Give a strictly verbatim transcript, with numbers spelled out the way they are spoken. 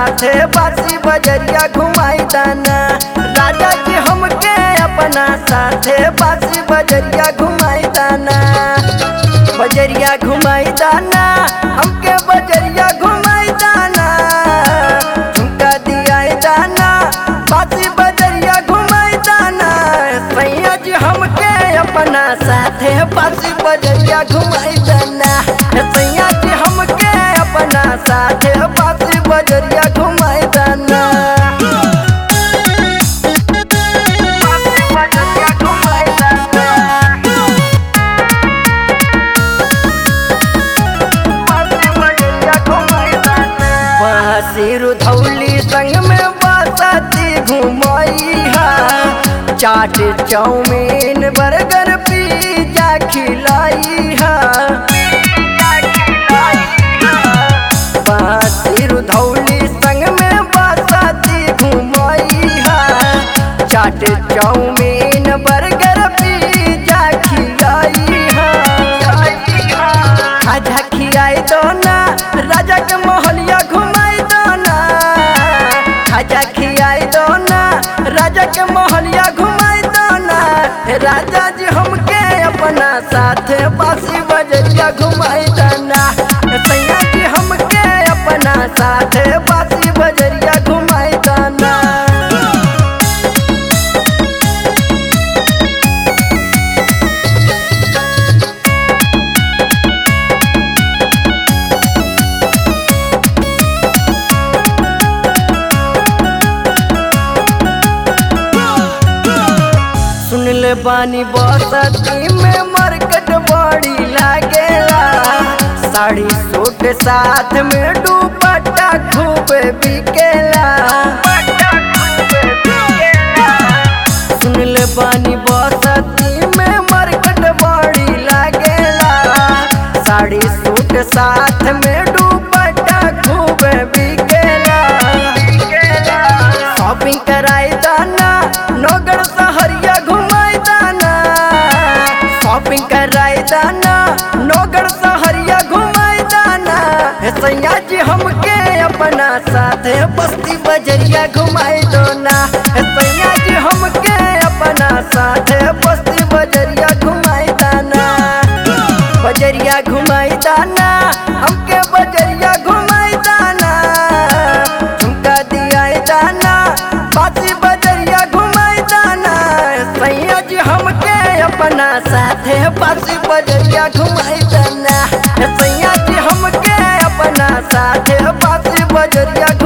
साथे बासी बजरिया घुमाई दाना। राजा जी हमके अपना साथे बासी बजरिया घुमाई दाना। बजरिया घुमाई दाना हमके बजरिया घुमाई दाना। झुमका दिया दाना बासी बजरिया घुमाई दाना। सैया जी हमके अपना साथे बासी बजरिया घुमाई दाना। सैया जी हमके अपना साथे बासी बजरिया घुमाई दाना। सिरुधौली संग में बसती घुमाई है। चाट चाउमीन बर्गर पिज्जा खिलाई है। सिरुधौली संग में बसती घुमाई है। चाट चाउमीन बर्गर पिज्जा खिलाई है। खाजा खिलाई दो ना राजा के मोहलिया घुमाई दो ना। खाजा खिलाई दो ना राजा के मोहलिया घुमाई दो ना। राजा जी हमके अपना साथे बासी बजरिया घुमाई दाना। सैया जी हमके अपना साथे बासी बजरिया घुमाई दाना। सुनले बानी बसती में मार्केट बड़ी लागेला। साड़ी सूट साथ में दुपट्टा खूब बिकेला। सुनले बानी बसती में मार्केट बड़ी लागेला। साड़ी सूट साथ में दुपट्टा खूब बिकेला। शॉपिंग कराई दाना नौगढ़ सहरिया घुमाई दाना। शॉपिंग कराई दाना नौगढ़ सहरिया घुमाई दाना। सैया जी हमके अपना साथे बस्ती बजरिया घुमाई दो ना। सैया जी हमके अपना साथे बस्ती बजरिया घुमाई दाना। बजरिया घुमाई दाना हमके बजरिया घुमाई दाना। झुमका दिया दाना बासी बजरिया घुमाई दाना। सैया जी हमके अपना साथे बासी बजरिया घुमाई दाना। सैया जी हमके अपना साथे बासी बजरिया